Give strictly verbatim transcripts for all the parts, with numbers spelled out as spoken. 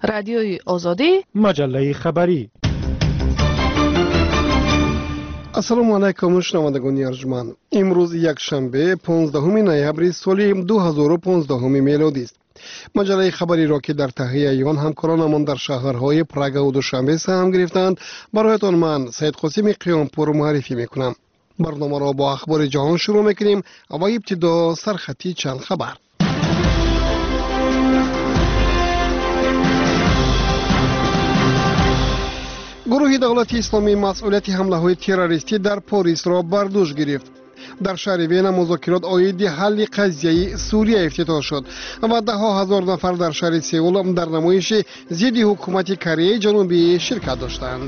رادیوی آزادی، مجله خبری. السلام علیکم شنوندگان ارجمند. امروز یک شنبه پانزدهم نوامبر سال دو هزار و پانزده میلادی است. مجله خبری را که در تهیه آن همکارانمان در شهرهای پراگ و دوشنبه سهم گرفتند برایتان من سید قاسم قیامپور معرفی میکنم. برنامه را با اخبار جهان شروع میکنیم و ابتدا سرخطی چند خبر. گروه دولت اسلامی مسئولیت حمله های تروریستی در پاریس را بر دوش گرفت. در شهر وین مذاکرات عاید حل قضیه سوریه افتتاح شد و ده ها هزار نفر در شهر سئول در نمایش ضد حکومت کره جنوبی شرکت داشتند.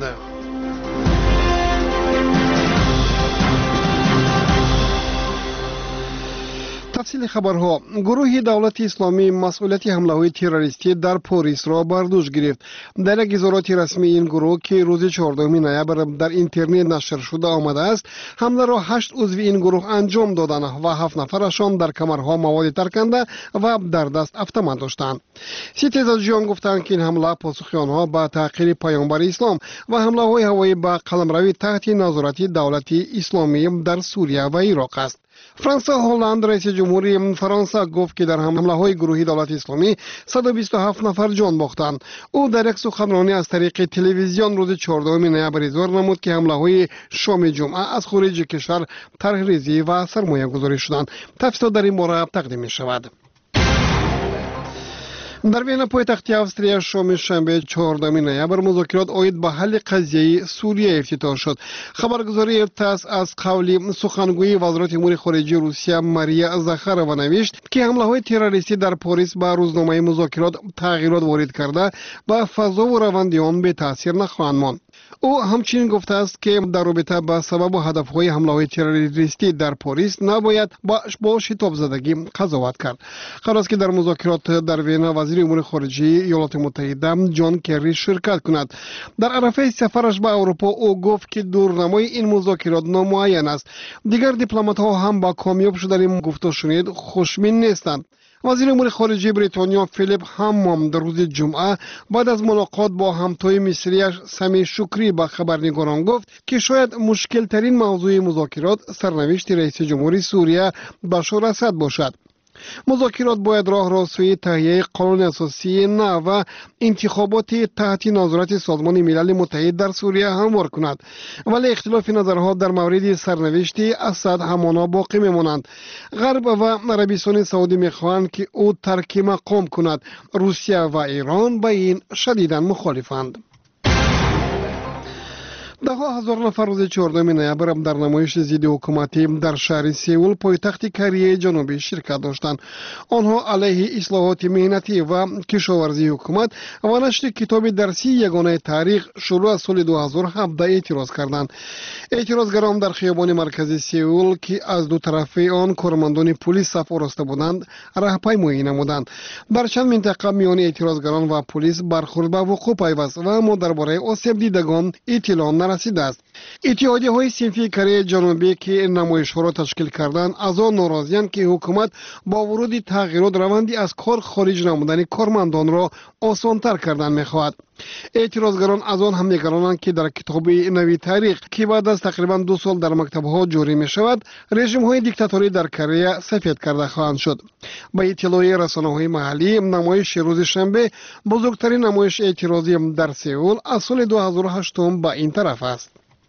تفصیل خبرها. گروه دولت اسلامی مسئولیت حمله های تروریستی در پاریس را بر دوش گرفت. در یک اظهارات رسمی این گروه که روز چهاردهم نوامبر در اینترنت نشر شده آمده است، حمله را هشت عضو این گروه انجام دادند و هفت نفرشان در کمرها مواد ترکنده و در دست اتومات داشتند. ستیزجویان گفتند که این حمله پاسخ آنها به تحقیر پیامبر اسلام و حمله های هوایی به قلمروی تحت نظارت دولت اسلامی در سوریه و عراق است. فرانسه هلند رئیس جمهوری فرانسه گفت که در حمله های گروهی دولت اسلامی صد و بیست و هفت نفر جان باختند. او در یک سخنرانی از طریق تلویزیون روز چهاردهم نوامبر اظهار نمود که حمله های شام جمعه از خارج کشور طرحریزی و سرمایه گذاری شدند. تفصیلات در این باره تقدیم می شود. در وین پایتخت استرالیا شام شنبه چهاردهم نوامبر مذاکرات عاید به حل قضیه سوریه افتتاح شد. خبرگزاری تاس از قول سخنگوی وزارت امور خارجه روسیه ماریا زاخارова نوشت که حمله های تروریستی در پاریس به روزنامه مذاکرات تغییرات وارد کرده به فضا و روند آن به تاثیر نخواهند ماند. او همچنین گفته است که در رابطه با سبب و هدف‌های حمله‌های تروریستی در پاریس نباید با شتاب زدگی قضاوت کرد. قرار است که در مذاکرات در وین وزیر امور خارجه ایالات متحده جان کری شرکت کند. در عرصه سفرش به اروپا او گفت که دورنمای این مذاکرات نامعین است. دیگر دیپلمات‌ها هم با کامیاب شدن گفت و شنید خوشبین نیستند. وزیر امور خارجه بریتانیا فیلیپ هامون در روز جمعه بعد از ملاقات با همتای مصریش سمی شکری به خبرنگاران گفت که شاید مشکل ترین موضوع مذاکرات سرنوشت رئیس جمهوری سوریه بشار اسد باشد. مذاکرات باید راه را سوی تهیه قانون اساسی نو و انتخابات تحت نظارت سازمان ملل متحد در سوریه هموار کند، ولی اختلاف نظرها در مورد سرنوشت اسد همانا باقی میمانند. غرب و عربستان سعودی میخواهند که او ترک مقام کند. روسیه و ایران با این شدیداً مخالفند. ده ها هزار نفر روز چهاردهم نوامبر در نمایش ضد حکومتی در شهر سئول پایتخت کره جنوبی شرکت داشتند. آنها علیه اصلاحات مهنتی و کشاورزی حکومت و نشر کتاب درسی یگانه تاریخ شروع از سال دو هزار و هفده اعتراض کردند. اعتراضگران در خیابان مرکزی سئول که از دو طرف آن کارمندان پلیس صف آراسته بودند راهپیمایی نمودند. در چند منطقه میان اعتراضگران و پلیس برخورد به وقوع پیوست و اما درباره آسیب دیدگان اطلاع نرسیده است. اتحادیه های صنفی کره جنوبی که نمایش ها را تشکیل کردند از آن ناراضی‌اند که حکومت با ورود تغییرات روندی از کار خارج نمودن کارمندان را آسان‌تر کردن می‌خواهد. اعتراضگران از آن هم نگرانند که در کتاب نوی تاریخ که بعد از تقریبا دو سال در مکتب‌ها جاری می‌شود رژیم‌های دیکتاتوری در کره سفید کرده خواهند شد. با اطلاع رسانه‌های محلی نمایش روز شنبه بزرگترین نمایش اعتراضی در سئول از سال دو هزار و هشت با این طرف است.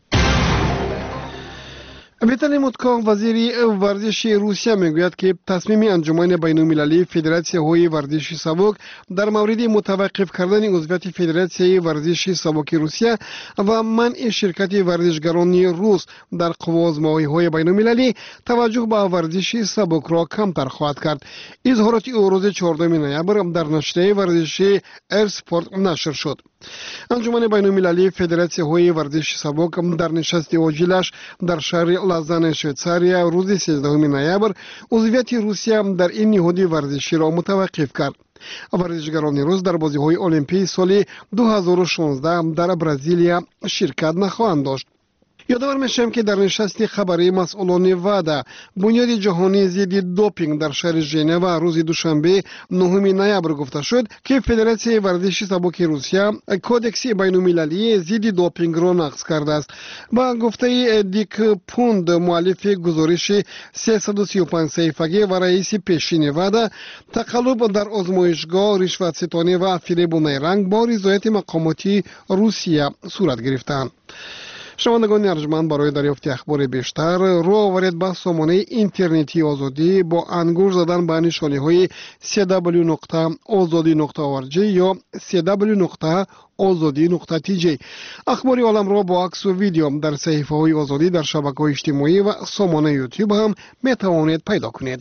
ویتالی موتکا وزیر ورزش روسیه میگوید که تصمیم انجمن بین‌المللی فدراسیون های ورزش سبک در مورد متوقف کردن عضویت فدراسیون ورزش سبک روسیه و منع شرکت ورزشگران روس در قوازمایی‌های بین‌المللی توجه به ورزش سبک را کمتر خواهد کرد. اظهارات او روز چهاردهم نوامبر در نشریه ورزشی ایرسپورت نشر شد. انجمن بین‌المللی فدراسیون های ورزش سبک در نشست عاجلش در شهر لازان شویتزاریا روز سیزدهم نوامبر عضویت روسیه در این نهاد ورزشی را متوقف کرد. ورزشگران روس در بازی‌های المپیک سال دو هزار و شانزده در برزیلیا شرکت نخواهند داشت. یادآور میشم که در نشست خبری مسئولان وعده بنیاد جهانی ضد دوپینگ در شهر ژنو روز دوشنبه نهم نوامبر گفته شد که فدراسیون ورزش سبک روسیه کودکس بین‌المللی ضد دوپینگ را نقض کرده است. با گفته دیک پوند مؤلف گزارش سیصد و سی و پنج صفحه‌ای و رئیس پیشین وعده، تقلب در آزمایشگاه، رشوت‌ستانی و فریب و نیرنگ با رضایت مقاماتی روسیه صورت گرفتند. شنوندگان ارجمند، برای دریافت اخبار بیشتر رو آورید به سامانه اینترنتی آزادی با انگشت زدن به نشانه‌های سی دبلیو نقطه آزادی نقطه او ار جی یا سی دبلیو نقطه آزادی نقطه تی جی. اخبار عالم را با عکس و ویدیو در صفحه‌های آزادی در شبکه‌های اجتماعی و سامانه یوتیوب هم می‌توانید پیدا کنید.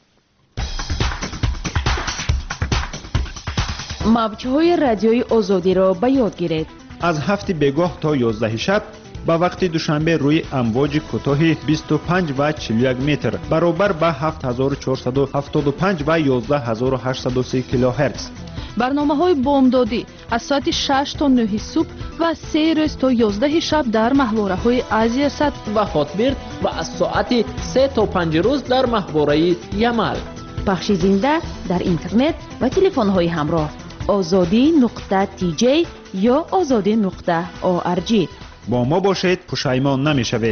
موج‌های رادیوی آزادی را به یاد گیرید. از هفت بگاه تا یازده شب با وقت دوشنبه روی امواج کوتاه بیست و پنج و چهل و یک متر برابر با هفت هزار و چهارصد و هفتاد و پنج و یازده هزار و هشتصد و سی کیلوهرتز. برنامه‌های بامدادی از ساعت شش تا نه صبح و سه روز تا یازده شب در محوره‌های آسیا صد و هاتبرد و از ساعت سه تا پنج روز در محوره یمل. پخش زنده در اینترنت و تلفن‌های همراه آزادی نقطه تی جی یا آزادی نقطه او ار جی. با ما باشید، پشیمان نمی‌شوید.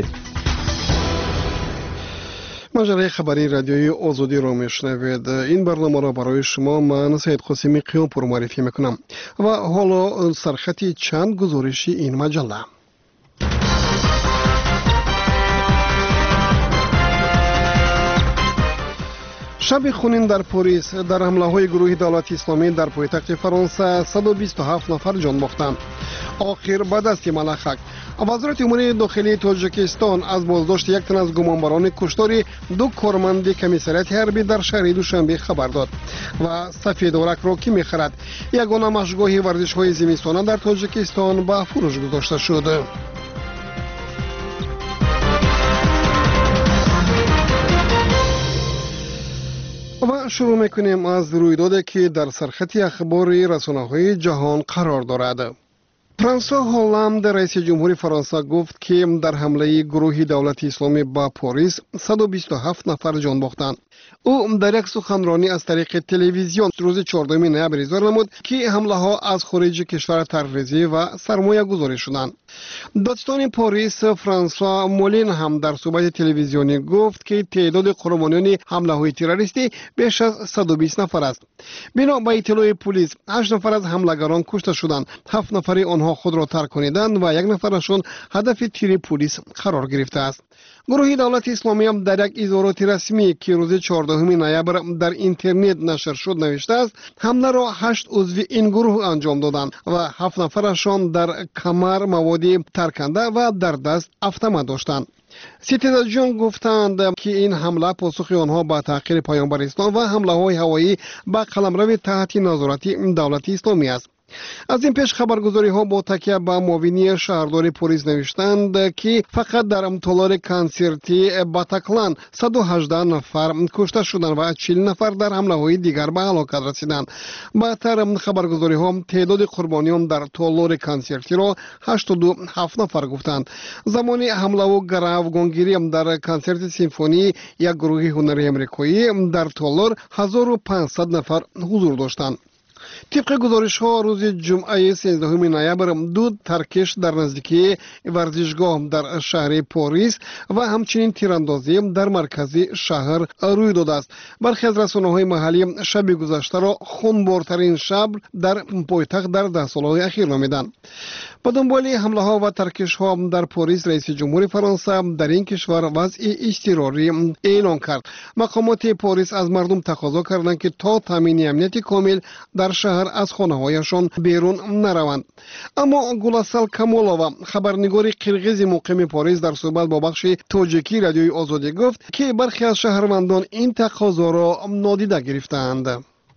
مجله خبری رادیوی آزادی را میشنوید. این برنامه را برای شما من سید قاسمی قیام پر معرفی میکنم و حالا سرخط چند گزارشی این مجله. شب خونین در پاریس در حمله های گروه دولت اسلامی در پایتخت فرانسه صد و بیست و هفت نفر جان باختند. آخر به دست ملخک وزارت امور داخلی تاجیکستان از بازداشت یک تن از گمانبران کشتار دو کارمند کمیساریات حربی در شهر دوشنبه خبر داد. و سفیدارک را که میخرد یگانه مشغله ورزش های زمستانه در تاجیکستان به فروش گذاشته شد. و شروع میکنیم از رویدادی که در سرخط اخبار رسانه‌های جهان قرار دارد. فرانسوا هولند رئیس جمهوری فرانسه گفت که در حمله گروه دولت اسلامی به پاریس صد و بیست و هفت نفر جان باختند. او در یک سخنرانی از طریق تلویزیون روز چهاردهم نوامبر اظهار نمود که حمله ها از خارج کشور تروریزی و سرمایه گذاری شدند. دادستان پاریس فرانسوا مولین هم در صحبت تلویزیونی گفت که تعداد قربانیان حمله های تروریستی بیش از صد و بیست نفر است. بنا به اطلاع پلیس هشت نفر از حملگران کشته شدند، هفت نفر آنها خود را ترک کنیدند و یک نفرشان هدف تیر پلیس قرار گرفته است. گروه دولت اسلامی هم در یک اظهارات رسمی که روز چهاردهم نوامبر در اینترنت نشر شد نوشته است حمله را هشت عضو این گروه انجام دادند و هفت نفرشان در کمر مواد ترکنده و در دست اتومات داشتند. ستیزجان گفتند که این حمله پاسخ آنها به تحقیر پیامبر اسلام و حمله های هوایی به قلمرو تحت نظارت دولت اسلامی است. از این پیش خبرگزاری ها با تکیه به معاونی شهرداری پاریس نوشتند که فقط در تالار کنسرتی باتاکلان صد و هجده نفر کشته شدند و چهل نفر در حمله های دیگر به هلاکت رسیدند. بعدتر خبرگزاری ها تعداد قربانیان در تالار کنسرتی را هشتاد و هفت نفر گفتند. زمان حمله و گروگانگیری در کنسرت سیمفونی یک گروه هنری امریکایی در تالار هزار و پانصد نفر حضور داشتند. طبق گزارش ها روز جمعه سیزدهم نوامبر دو ترکش در نزدیکی ورزشگاه در شهر پاریس و همچنین تیراندازی در مرکز شهر روی داده است. برخی از رسانه‌های محلی شب گذشته را خونبارترین شب در پایتخت در ده سال‌های اخیر نامیدند. با دنبال حمله ها و ترکش ها در پاریس رئیس جمهوری فرانسه در این کشور وضع اضطراری اعلان کرد. مقامات پاریس از مردم تقاضا کردند که تا تامین امنیت کامل در شهر از خانه‌هایشان بیرون نروند. اما گلاسل کمالووا خبرنگار قرغیز مقیم پاریس در صحبت با بخش تاجیکی رادیوی آزادی گفت که برخی از شهروندان این تقاضا را نادیده گرفتند.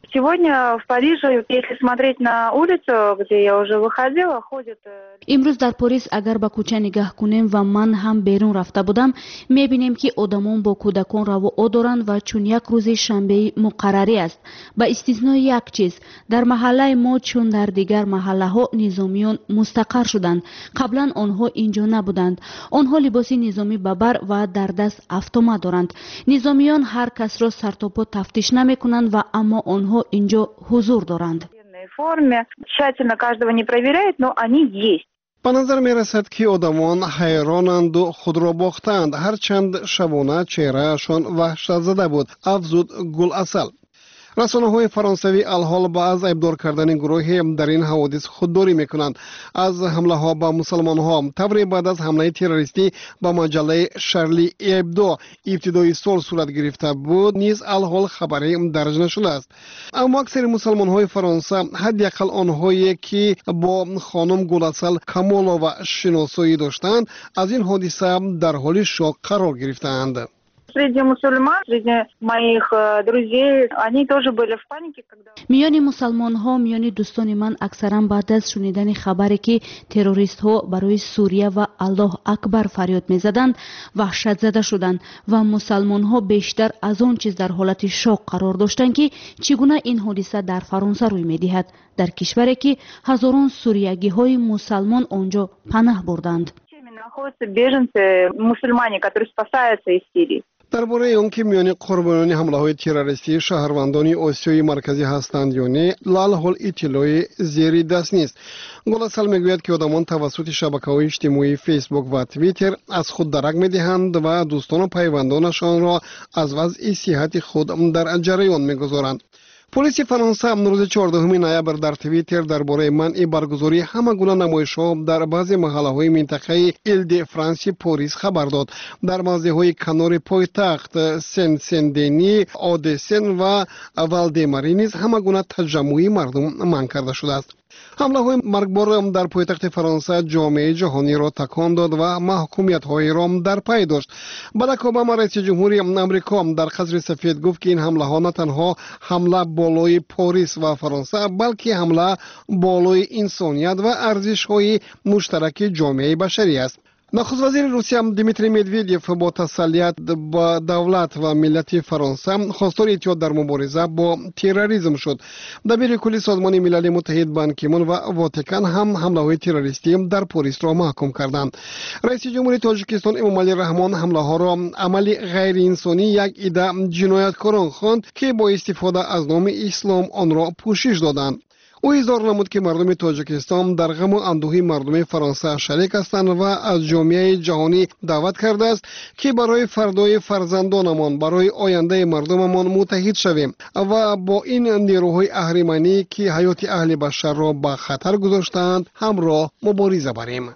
Сегодня в Париже, если смотреть на улицу, где я уже выходила, ходят... امروز در پاریس اگر به کوچه نگاه کنیم و من هم بیرون رفته بودم میبینیم که آدمان با کودکان رواق دارند و چون یک روز شنبه مقرری است. به استثنای یک چیز، در محله ما چون در دیگر محله ها نظامیان مستقر شدند. قبلا آنها اینجا نبودند. آنها لباس نظامی به بر و در دست автомат دارند. نظامیان هر کس را سر تا پا تفتیش نمی کنند و اما آنها اینجا حضور دارند. форме, тщательно каждого не проверяют, но они есть. به نظر می رسد که آدمان حیرانند و خود را باختند، هرچند شبانه چهرهشان وحشت زده بود. افزود گل اصل. رسانه های فرانسوی الحال با از ابدار کردن گروهی در این حوادث خودداری میکنند. از حمله ها به مسلمان ها طوری بعد از حمله تروریستی به مجله شارلی ابدو ابتدای سال صورت گرفته بود نیز الحال خبری درج نشده است. اما اکثر مسلمان های فرانسه، حداقل آنهایی که با خانم گل‌اصل کامالووا شناسایی داشتند، از این حادثه در حال شوک قرار گرفتند. Среди мусульман, среди моих друзей, они тоже были в панике, когда... میان مسلمان ها، میان دوستان من اکثرا بعد از شنیدن خبری که تروریست ها برای سوریه و الله اکبر فریاد می زدند وحشت زده شدند و مسلمان ها بیشتر از آن چیز در حالت شوق قرار داشتند که چگونه این حادثه در فرانسه روی می دهد، در کشوری که هزاران سوریگی های مسلمان آنجا پناه بردند. находятся беженцы, мусульмане, которые спасаются из Сирии. درباره اون که میان قربانیان حمله های تروریستی شهروندان آسیای مرکزی هستند یا نه، لالحال اطلاعی زیر دست نیست. گل‌اصل میگوید که آدمان توسط شبکه‌های اجتماعی فیسبوک و توییتر از خود درک میدهند و دوستان و پیوندانشان را از وضع صحت خود در جریان میگذارند. پلیس فرانسه روز چهاردهم نوامبر در توییتر درباره منع برگزاری همه گونه نمایش‌ها در بعضی محله‌های منطقه ایل د فرانس پاریس خبر داد. در موضع‌های کنار پایتخت سن سن-دنی، آدسن و والدماری نیز همه گونه تجمع مردم منع کرده شده است. حمله های مرگبار در پایتخت فرانسه جامعه جهانی را تکان داد و محکومیت های را در پی داشت. باراک اوباما رئیس جمهوری آمریکا در قصر سفید گفت که این حمله ها نه تنها حمله بالای پاریس و فرانسه بلکه حمله بالای انسانیت و ارزش های مشترک جامعه بشری است. نخست وزیر روسیه دیمیتری مدویدیف با تسلیت با دولت و ملت فرانسه خواستار اتحاد در مبارزه با تروریسم شد. دبیر کلی سازمان ملل متحد بان کی مون و واتیکان هم حمله های تروریستی در پاریس را محکوم کردند. رئیس جمهوری تاجیکستان امامعلی رحمان حمله ها را عملی غیر انسانی یک عده جنایتکاران خواند که با استفاده از نام اسلام آن را پوشش دادند. او اظهار نمود که مردم تاجیکستان در غم و اندوه مردم فرانسه شریک هستند و از جامعه جهانی دعوت کرده است که برای فردای فرزندانمان، برای آینده مردممان متحد شویم و با این نیروهای اهریمنی که حیات اهل بشر را به خطر گذاشتند همراه مبارزه بریم.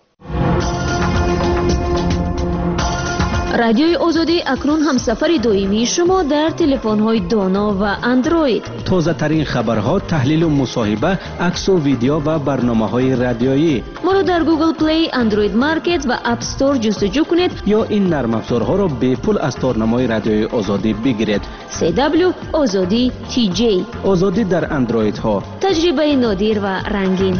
رادیوی آزادی اکنون همسفر دائمی شما در تلفن‌های دانا و اندروید. تازه ترین خبرها، تحلیل و مصاحبه، عکس و ویدیو و برنامه‌های رادیویی. ما را در گوگل پلی، اندروید مارکت و اپ استور جستجو کنید یا این نرم افزارها را به پول از تارنمای رادیوی آزادی بگیرید. سی دبلیو آزادی تی جی. آزادی در اندروید ها. تجربه نادر و رنگین.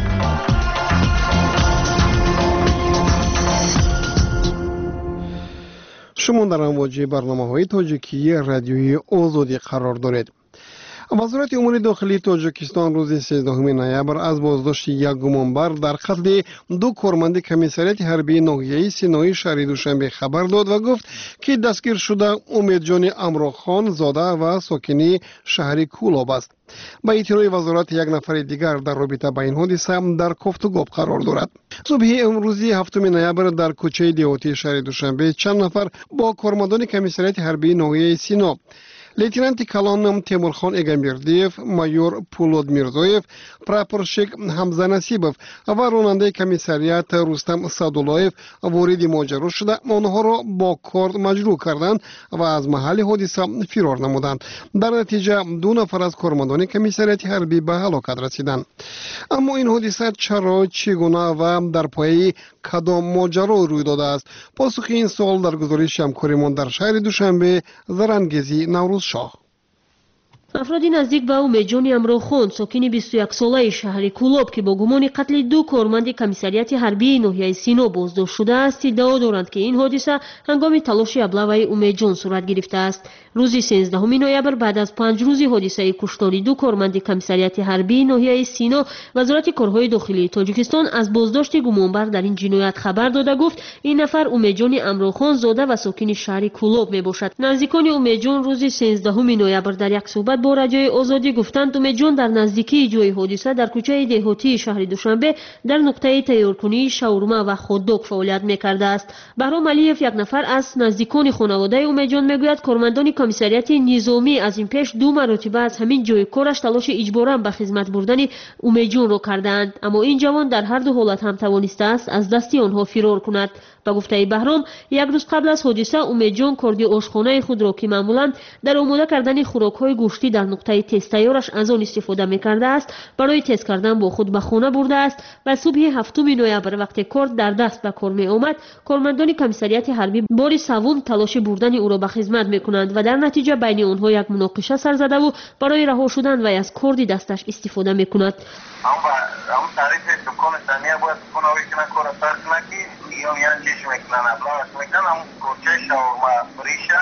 شما در امواج برنامه‌های تاجیکی رادیوی آزادی قرار دارید. وزارت امور داخلی تاجیکستان روز سیزدهم نوامبر از بازداشت یک گمانبر در قتل دو کارمند کمیساریات حربی ناحیه سینای شهر دوشنبه خبر داد و گفت که دستگیر شده امیدجان امراخان زاده و ساکنی شهر کولاب است. با اطلاع وزارت یک نفر دیگر در رابطه با این حادثه در گفت و گفت قرار دارد. صبح امروزی هفتم نوامبر در کوچه دیهاتی شهر دوشنبه چند نفر با کارمندان کمیساریات حربی ناحیه سینا، لیتنانت کلان تیمورخان اگامبردیف، مایور پولود میرزویف، پراپورشک حمزه نصیبوف و راننده کمیساریات رستم سادولایف وارد ماجرا شده آنها را با کارد مجروح کردند و از محل حادثه فرار نمودند. در نتیجه دو نفر از کارمندان کمیساریات حربی به هلاکت رسیدند. اما این حادثه چرا، چگونه و در پای کدام ماجرا روی داده است؟ پاسخ این سوال در گزارش همکارمان در شهر دوشنبه زرنگزی نوروز شاه. افرادی نزدیک به اومدجان امروخان ساکن بیست و یک ساله شهر کولوب که با گمان قتل دو کارمند کمیسریات حربی ناحیه سینا بازداشت شده است ادعا دارند که این حادثه هنگام تلاش ابله‌ی اومدجان صورت گرفته است. روز سیزدهم نوامبر بعد از پنج روز حادثه کشتاری دو کارمند کمیسریات حربی ناحیه سینا وزارت کارهای داخلی تاجیکستان از بازداشت گمانبر در این جنایت خبر داده گفت این نفر اومدجان امروخان زاده و ساکن شهر کولوب میباشد. نزدیکان اومدجان روز سیزدهم نوامبر در یک صحبت با رادیوی آزادی گفتند اومدجان در نزدیکی جای حادثه در کوچه دهاتی شهر دوشنبه در نقطه تیارکنی شاورما و خوددوگ فعالیت میکرده است. بهرام علیف یک نفر از نزدیکان خانواده اومدجان میگوید کارمندان کمیسریات نظامی از این پیش دو مرتبه از همین جای کارش تلاش اجبارا به خدمت بردن اومدجان را کردند، اما این جوان در هر دو حالت هم توانسته است از دست آنها فرار کند. به گفته بهرام یک روز قبل از حادثه اومدجان کاردی آشخانه خود را که معمولا در آماده کردن خوراک‌های گوشتی در نقطه تست تیارش از آن استفاده می‌کرده است برای تست کردن با خود به خانه برده است و صبح هفتم نوامبر وقتی کار در دست به کار می‌آمد کارمندان کمیسریات حربی بار سوم تلاش بردن او را به خدمت می‌کنند و در نتیجه بین آنها یک مناقشه سر زده و برای رها شدن و از کاردی دستش استفاده می‌کند. هم تعریف دکان ثانیه باید کنه که من کار فرض نکی یا میان چیش میکنن ابلاغ میکنن هم کوچه شاورما ریشه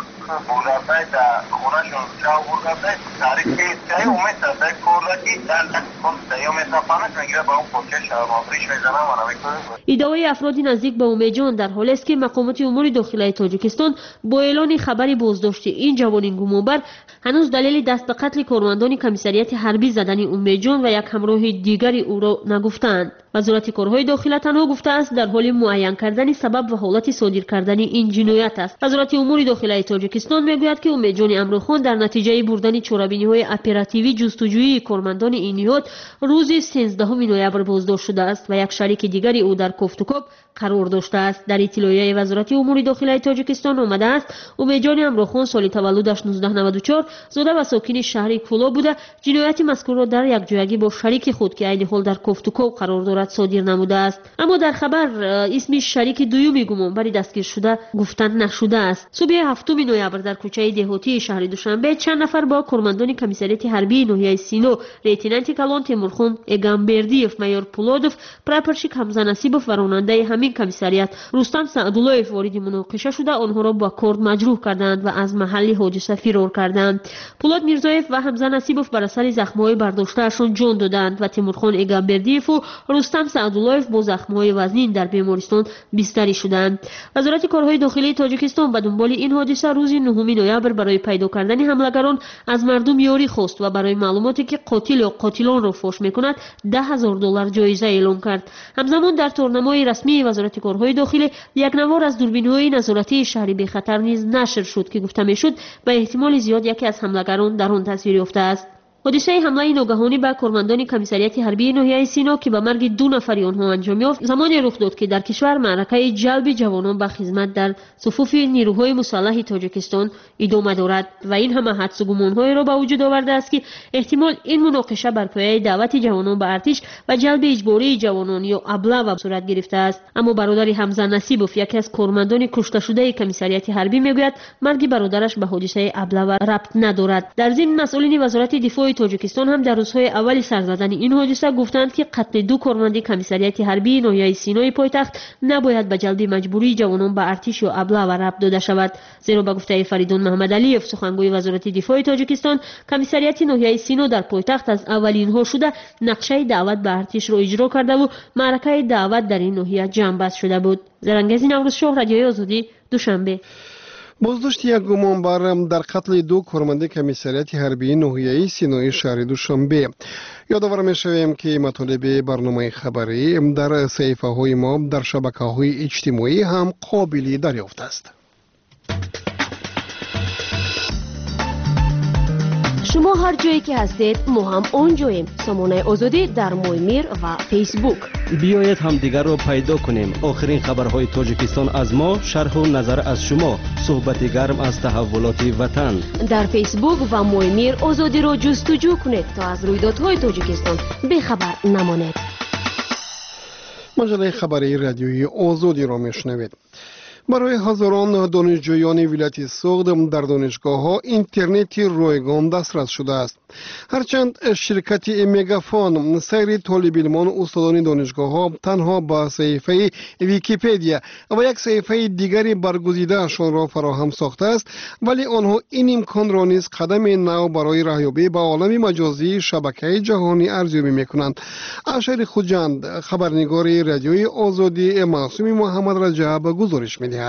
بردای در خونهشون چاو بردای تعریف که چای اومد در کردکی در دکان سیام اتفانش میگیره با اون کوچه شاورما ریش میزنن و نمیکنه. ادعای افرادی نزدیک به اومدجان در حالی است که مقامات امور داخلی تاجیکستان با اعلان خبری بازداشت این جوان گمانبر هنوز دلیل دست به قتل کارمندان کمیسریات حربی زدن اومدجان و یک همراه دیگری او را نگفتند. وزارت کارهای داخلی تنها گفته است در حال معین کردن سبب و حالت صادر کردن این جنایت است. وزارت امور داخلی تاجیکستان میگوید که اومدجان امروخان در نتیجه بردن چاره‌بینی‌های اپراتیوی جستجویی کارمندان این نهاد روز سیزدهم نوامبر بازداشت شده است و یک شریک دیگری او در کوفتوکوب قرار داشته است. در اطلاعیه وزارت امور داخلی تاجیکستان آمده است اومدجان امروخان سال تولدش نوزده نود و چهار زاده و ساکن شهر کولوب بوده جنایت مذکور را در یک جایگی با شریک خود که عین حال در کوفتوکوب قرار دارد صادر نموده است، اما در خبر اسم شریک دوم گمانبر دستگیر شده گفتن نشده است. صبح هفتم نوامبر در کوچه دهاتی شهر دوشنبه چند نفر با کارمندان کمیسریات حربی ناحیه سینو لیتنانت کلان تیمورخان اگامبردیف میور پولودوف پراپورشیک حمزه نصیبوف و راننده همین کمیسریات رستم سعدالله‌اف وارد مناقشه شده آنها را با کارد مجروح کردند و از محل حادثه فرار کردند. پولاد میرزایف و حمزه نصیبوف بر اثر زخم‌های برداشته‌شان جان دادند و تیمورخان اگامبردیف و رستم سعدالله‌اف با زخم‌های وزنین در بیمارستان بستری شدند. وزارت کارهای داخلی تاجیکستان به دنبال این حادثه روز نهم نوامبر برای پیدا کردن حملگران از مردم یاری خواست و برای معلوماتی که قاتل یا قاتلان را فاش می‌کند ده هزار دلار جایزه اعلام کرد. همزمان در تورنمای رسمی وزارت کارهای داخلی یک نوار از دوربین‌های نظارتی شهر بی خطر نیز نشر شد که گفته می‌شد به احتمال زیاد یکی از حملگران در آن تصویر یافته است. حادثه حمله ناگهانی به کارمندان کمیسریات حربی ناحیه سینا که به مرگ دو نفر آنها انجام یافت زمانی رخ داد که در کشور معرکه جلب جوانان به خدمت در صفوف نیروهای مسلح تاجیکستان ادامه دارد و این همه حدس و گمان‌های را به وجود آورده است که احتمال این مناقشه بر پایه دعوت جوانان به ارتش و جلب اجباری جوانان یا ابله صورت گرفته است. اما برادر حمزه نصیبوف یکی از کارمندان کشته شده کمیسریات حربی میگوید مرگ برادرش به حادثه ابله ربط ندارد. در ضمن مسئولین وزارت دفاع تاجیکستان هم در روزهای اول سر زدن این حادثه گفتند که قتل دو کارمند کمیسریات حربی ناحیه سینای پایتخت نباید به جلب مجبوری جوانان به ارتش یا ابله و ربط داده شود، زیرا به گفته فریدون محمد علیف سخنگوی وزارت دفاع تاجیکستان کمیسریات ناحیه سینا در پایتخت از اولینها شده نقشه دعوت به ارتش را اجرا کرده و معرکه دعوت در این ناحیه جمع بست شده بود. زرنگزی نوروز شاه، رادیوی آزادی، دوشنبه. بازداشت یک گمانبر در قتل دو کارمند کمیسریات حربی ناحیه سینای شهر دوشنبه. یادآور می‌شویم که مطالب برنامه خبری در صفحه‌های ما در شبکه‌های اجتماعی هم قابل دریافت است. شما هر جایی که هستید ما هم اونجاییم. سامانه آزادی در مویمیر و فیسبوک. بیایید هم دیگر رو پیدا کنیم. آخرین خبرهای تاجیکستان از ما، شرح و نظر از شما، صحبت گرم از تحولات وطن. در فیسبوک و مویمیر آزادی رو جستجو کنید تا از رویدادهای تاجیکستان بیخبر نمانید. مجله خبری رادیویی آزادی را میشنوید. برای هزاران دانشجویان ولایت سوخت در دانشگاه‌ها اینترنت رایگان دسترس شده است. هرچند شرکت مگافون سایر طالب علمان و استادان دانشگاه‌ها تنها با صفحه ویکی‌پدیا و یک صفحه دیگری برگزیده‌شان را فراهم ساخته است، ولی آنها این امکان را نیز قدم نو برای راهیابی به عالم مجازی شبکه جهانی ارزیابی می‌کنند. اشر خوجند، خبرنگار رادیوی آزادی، معصوم محمد رجب گزارش می‌دهد.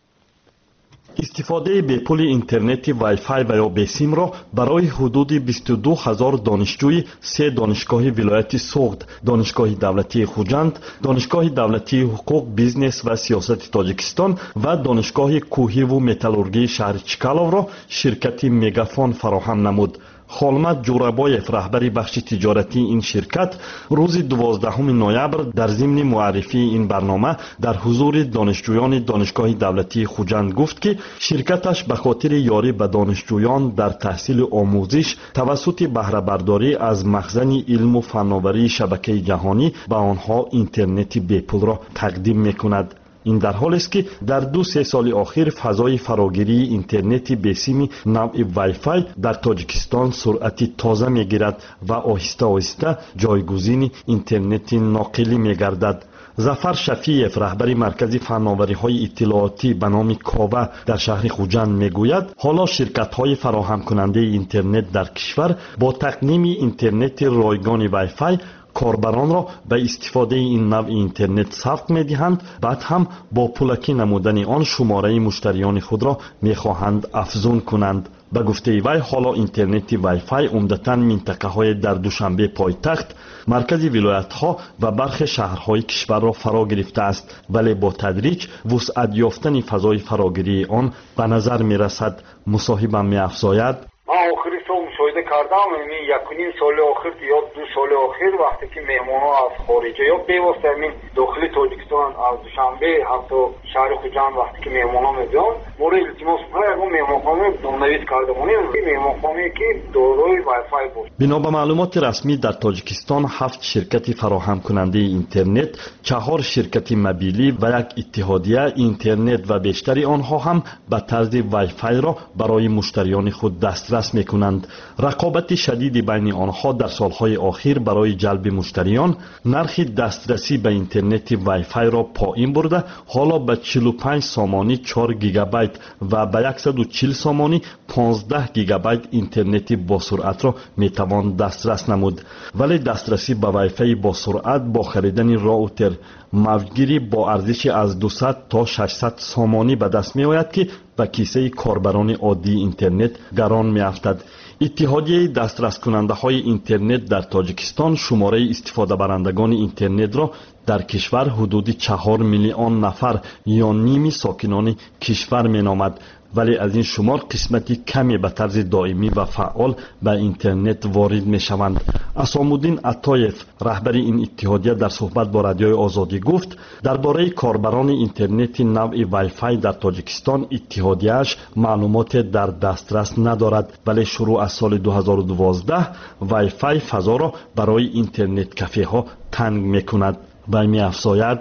استفاده به پول اینترنت وای فای و یا بسیم را برای حدود بیست و دو هزار دانشجوی سه دانشگاه ولایت سوخت، دانشگاه دولتی خوجند، دانشگاه دولتی حقوق، بیزنس و سیاست تاجیکستان و دانشگاه کوهی و متالورگی شهر چکالو را شرکت مگافون فراهم نمود. خالمت جورابایف، رهبری بخش تجارتی این شرکت، روز دوازدهم نوامبر در ضمن معرفی این برنامه در حضور دانشجویان دانشگاه دولتی خوجند گفت که شرکتش به خاطر یاری به دانشجویان در تحصیل و آموزش توسط بهره برداری از مخزن علم و فناوری شبکه جهانی به آنها اینترنت بپول را تقدیم میکند. این در حالی است که در دو سه سال اخیر فضای فراگیری اینترنت بسیم نوع وای فای در تاجیکستان سرعت تازه میگیرد و آهسته آهسته جایگزین اینترنت ناقلی میگردد. ظفر شفیعف، رهبر مرکز فناوری‌های اطلاعاتی به نام کاوه در شهر خوجند میگوید حالا شرکت‌های فراهم کننده اینترنت در کشور با تقدیم اینترنت رایگان وای فای کاربران را به استفاده این نوع اینترنت سبق می‌دهند، بعد هم با پولکی نمودن آن شماره مشتریان خود را می‌خواهند افزون کنند. به گفته وی حالا اینترنت وای فای عمدتاً منطقه‌های در دوشنبه پایتخت، مرکز ولایت‌ها و برخی شهرهای کشور را فرا گرفته است، ولی با تدریج وسعت یافتن فضای فراگیری آن به نظر می‌رسد. مصاحبم می‌افزاید: من آخری سال مشاهده کردم، یعنی یک و نیم سال آخر یا دو سال آخر وقتی که مهمان‌ها از خارج یا بیواسطه همین داخل تاجیکستان از دوشنبه حتی شهر خوجند وقتی که مهمان‌ها می‌بیان مورد التماس می‌کنم اون مهمانخانه نویس کردم، اون مهمانخانه که دارای وای فای بود. بنا به معلومات رسمی در تاجیکستان هفت شرکت فراهم کننده اینترنت، چهار شرکت موبیلی و یک اتحادیه اینترنت و بیشتری آنها هم به طرز وای فای را برای مشتریان خود دسترس می‌کنند. رقابت شدید بین آنها در سالهای اخیر برای جلب مشتریان نرخ دسترسی به اینترنت وای فای را پایین برده حالا به چهل و پنج سامانی چهار گیگابایت و به صد و چهل سامانی پانزده گیگابایت اینترنت با سرعت را میتوان دسترس نمود. ولی دسترسی به وای فای با سرعت با خریدن راوتر موجگیری با ارزش از دویست تا ششصد سامانی به دست می آید که به کیسه کاربران عادی اینترنت گران می افتد. اتحادیه دسترس کننده های اینترنت در تاجیکستان شماره استفاده برندگان اینترنت را در کشور حدود چهار میلیون نفر یا نیمی ساکنان کشور می نامد، ولی از این شمار قسمتی کمی به طرز دائمی و فعال به اینترنت وارد می شوند. اسامالدین عطایف، رهبر این اتحادیه در صحبت با رادیوی آزادی گفت درباره کاربران اینترنت نوع وای فای در تاجیکستان اتحادیه‌اش معلومات در دسترس ندارد، ولی شروع از سال دو هزار و دوازده وای فای فضا را برای اینترنت کافه ها تنگ می کند. و می افزاید: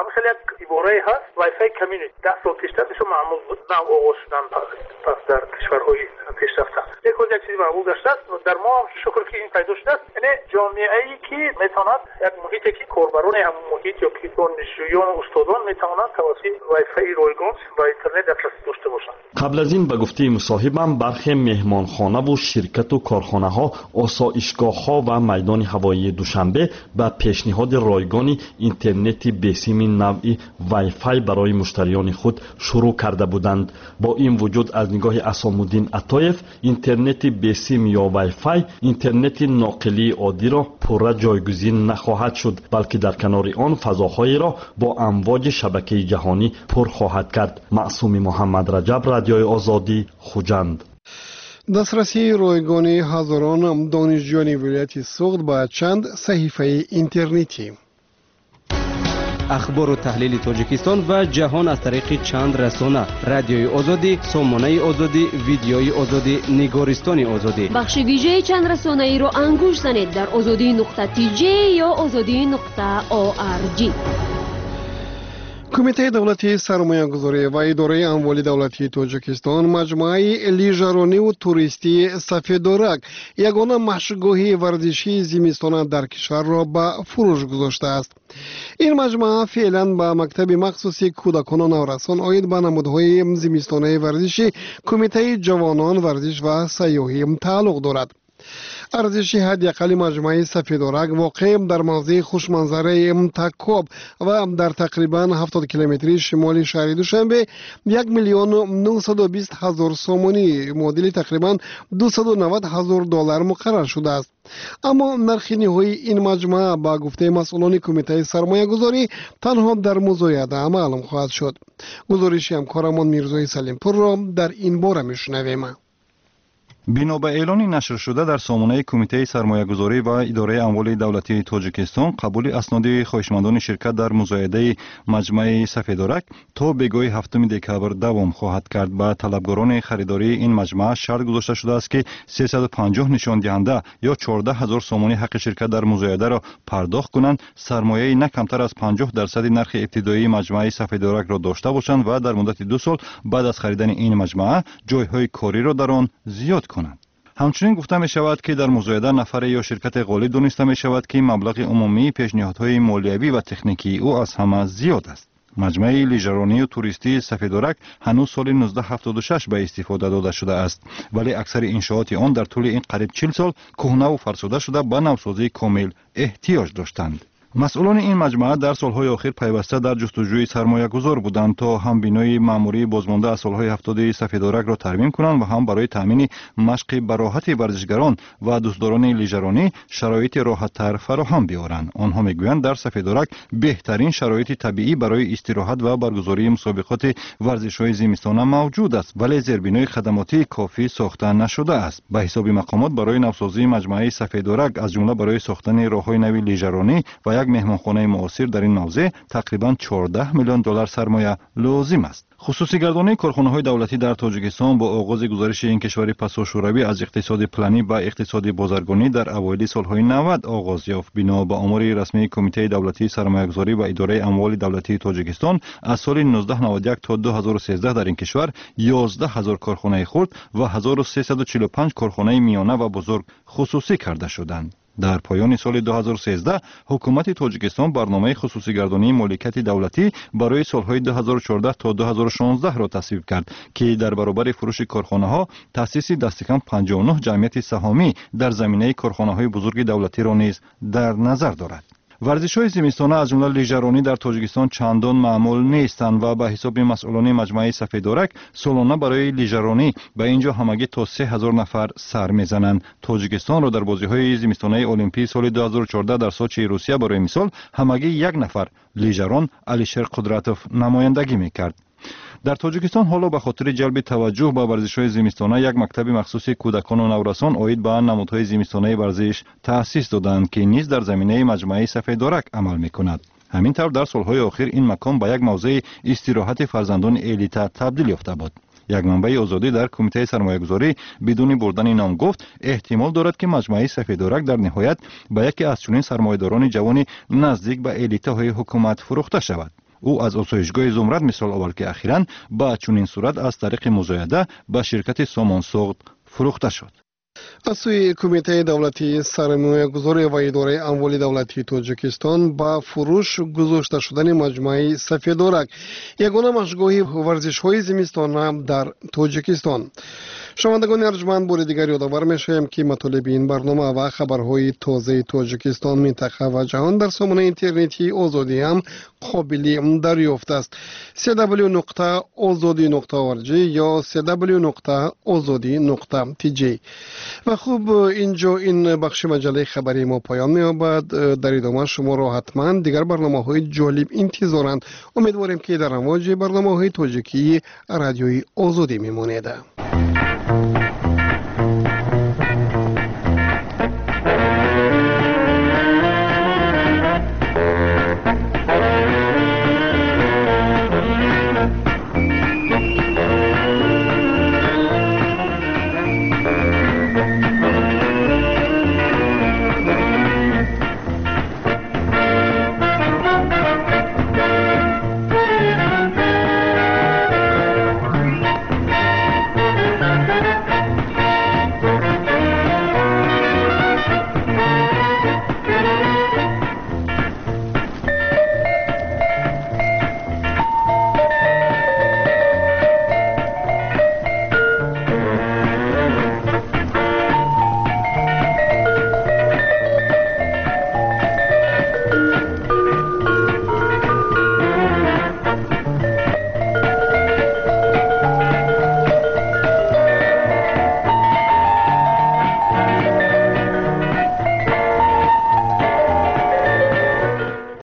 عباره هست وای فای کمیونیتی ده سال پیشتر میشه معمول بود، نه آغاز شدن پس در کشورهای پیشرفته یک روز یک چیزی معمول گشته است و در ما شکر که این پیدا شده است. یعنی جامعه ای که میتواند یک محیطی که کاربران همون محیط یا که دانشجویان و استادان میتوانند توسط وای فای رایگان و اینترنت دسترسی داشته باشند. قبل از این به گفته مصاحبم برخی مهمانخانه و شرکت و کارخانه ها، آسایشگاه ها و میدان هوایی دوشنبه به پیشنهاد رایگان اینترنت بسیم نوعی وای فای برای مشتریان خود شروع کرده بودند. با این وجود از نگاه اسامالدین عطایف اینترنت بسیم یا وای فای اینترنت ناقلی عادی را پورا جایگزین نخواهد شد، بلکه در کنار آن فضاهایی را با امواج شبکه جهانی پر خواهد کرد. معصوم محمد رجب، رادیوی آزادی، خوجند. دسترسی رایگان هزاران دانشجویان ولایت سوخت به چند صحیفه اینترنتی. اخبار و تحلیل تاجیکستان و جهان از طریق چند رسانه: رادیوی آزادی، سامانه آزادی، ویدیوی آزادی، نگارستان آزادی. بخش ویژه چند رسانه ای را انگوش زنید در آزادی نقطه تی جی یا آزادی نقطه او آر جی. کمیته دولتی سرمایه‌گذاری و اداره اموال دولتی تاجیکستان مجموعه لیژرانی و توریستی سفیدورک یگانه مشغولی ورزشی زمستانه در کشور را به فروش گذاشته است. این مجموعه فعلا به مکتب مخصوصی کودکان و نورسان عاید به نمودهای زمستانه ورزشی کمیته جوانان ورزش و سیاحی تعلق دارد. ارزش حداقل مجموعه سفیدورک واقع در موضع خوشمنظره متکاب و در تقریبا هفتاد کیلومتری شمال شهر دوشنبه یک میلیون و نهصد و بیست هزار سومانی معادل تقریبا دویست و نود هزار دلار مقرر شده است. اما نرخ نهایی این مجموعه با گفته مسئولان کمیته سرمایه گذاری تنها در مزایده معلوم خواهد شد. گزارش همکارمان میرزای سلیم پور را در این باره میشنویم. بنا به اعلان نشر شده در سامانه کمیته سرمایه‌گذاری و اداره اموال دولتی تاجیکستان، قبول اسناد خواهشمندان شرکت در مزایده مجمع سفیدورک تا بگاه هفتم دکبر دوام خواهد کرد. با طلبگاران خریداری این مجمع شرط گذاشته شده است که سیصد و پنجاه نشان دهنده یا چهارده هزار سومانی حق شرکت در مزایده را پرداخت کنند، سرمایه نه کمتر از پنجاه درصد نرخ ابتدایی مجمع سفیدورک را داشته باشند و در مدت دو سال بعد از خریدن این مجمع جایهای کاری را در آن زیاد کنند. همچنین گفته می شود که در مزایده نفر یا شرکت غالب دانسته می شود که مبلغ عمومی پیشنهادهای مالیوی و تکنیکی او از همه زیاد است. مجمع لیژرانی و توریستی سفیدورک هنوز سال نوزده هفتاد و شش به استفاده داده شده است، ولی اکثر انشاءات آن در طول این قریب چهل سال کهنه و فرسوده شده به نوسازی کامل احتیاج داشتند. مسئولان این مجموعه در سالهای اخیر پیوسته در جستجوی سرمایه گذار بودند تا هم بینای معمولی بازمانده از سالهای هفتاد سفیدورک را ترمیم کنند و هم برای تامین مشق به راحتی ورزشگران و دوستداران لیژرانی شرایط راحت تر فراهم بیاورند. آنها میگویند در سفیدورک بهترین شرایط طبیعی برای استراحت و برگزاری مسابقات ورزش‌های زمستانه موجود است، ولی زیربنای خدماتی کافی ساخته نشده است. به حساب مقامات برای نوسازی مجموعه سفیدورک از جمله برای ساختن راههای نوی لیژرانی و یک مهمانخانه معاصر در این موضع تقریبا چهارده میلیون دلار سرمایه لازم است. خصوصی گردانی کارخانه‌های دولتی در تاجیکستان با آغاز گزارش این کشور پسا شوروی از اقتصاد پلانی به اقتصاد بازرگانی در اوایل سالهای نود آغاز یافت. بنا به آمار رسمی کمیته دولتی سرمایه‌گذاری و اداره اموال دولتی تاجیکستان از سال نوزده نود و یک تا دو هزار و سیزده در این کشور یازده هزار کارخانه خرد و هزار و سیصد و چهل و پنج کارخانه میانه و بزرگ خصوصی کرده شدند. در پایان سال دو هزار و سیزده حکومت تاجیکستان برنامه خصوصی گردانی مالکیت دولتی برای سالهای دو هزار و چهارده تا دو هزار و شانزده را تصویب کرد که در برابر فروش کارخانه ها تأسیس دست کم پنجاه و نه جمعیت سهامی در زمینه کارخانه های بزرگ دولتی را نیز در نظر دارد. ورزش‌های زمستانه از جمله لیژرانی در تاجیکستان چندان معمول نیستند و به حساب مسئولان مجمع سفیدورک سالانه برای لیژرانی به اینجا همگی تا سه هزار نفر سر می‌زنند. تاجیکستان را در بازی‌های زمستانه المپیک سال دو هزار و چهارده در سوچی روسیه برای مثال همگی یک نفر لیژران علیشر قدرتوف نمایندگی می‌کرد. در تاجیکستان حالا به خاطر جلب توجه به ورزش‌های زمستانه یک مکتب مخصوص کودکان و نورسان عاید به نمودهای زمستانه ورزش تأسیس دادند که نیز در زمینه مجمع سفیدورک عمل می‌کند. همین طور در سالهای اخیر این مکان به یک موضع استراحت فرزندان الیتا تبدیل یافته بود. یک منبع آزادی در کمیته سرمایه‌گذاری بدون بردن نام گفت احتمال دارد که مجمع سفیدورک در نهایت به یکی از چنین سرمایه‌داران جوان نزدیک به الیتاهای حکومت فروخته شود. او از آسایشگاه زمرد مثال آورد که اخیراً با چنین صورت از طریق مزایده به شرکت سامانساخت فروخته شد. از سوی کمیته دولتی سرمایه‌گذاری و اداره اموال دولتی تاجیکستان با فروش گذاشته شدن مجمع سفیدورک یگانه مشغولی ورزش‌های زمستانه در تاجیکستان. شنوندگان ارجمند بار دیگر یادآور می‌شویم که مطالب این برنامه و خبرهای تازه تاجیکستان، منطقه و جهان در سامانه اینترنتی آزادی هم قابل دریافت است. سی دبلیو نقطه آزادی نقطه او ار جی یا سی دبلیو نقطه آزادی نقطه تی جی. و خوب اینجا این بخش مجله خبری ما پایان می‌یابد. در ادامه شما را حتما دیگر برنامه‌های جالب انتظارند. امیدواریم که در امواج برنامه‌های تاجیکی رادیوی آزادی می‌مانید.